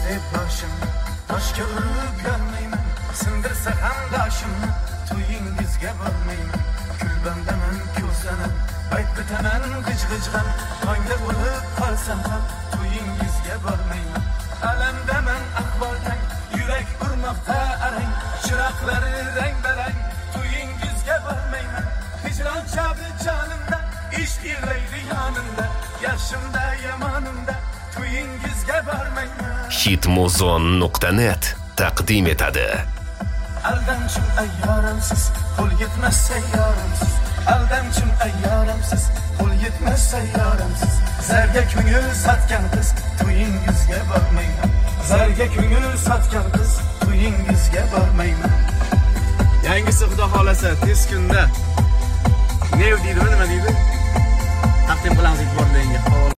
deb boshimni toshga urib yonmayman, sindirsa ham boshimni to'yingizga bormayman. Kulbamdaman ko'zlanib ayt bitaman g'ij-g'ijg'am, tongda bo'lib qolsam ham to'yingizga bormayman. Alamdaman ahvoldan yurak urmoqda arang, chiroqlari rang-barang, to'yingizga bormayman. Hijron chabi jonimda ishq yig'laydi yonimda, yaxshimda yomonimda to'yingizga bormayman. Hitmuzon.net taqdim etadi. Aldamchim ayyoramsiz, qo'l yetmas sayyoramsiz. Aldamchim ayyoramsiz, qo'l yetmas sayyoramsiz. Zarga ko'ngil sotgan qiz to'yingizga bormayman. Zarga ko'ngil sotgan qiz to'yingizga bormayman. Yangisi xudo xolasa tez kunda. Ne deydi, nima deydi? Taqdim qilamiz bor menga.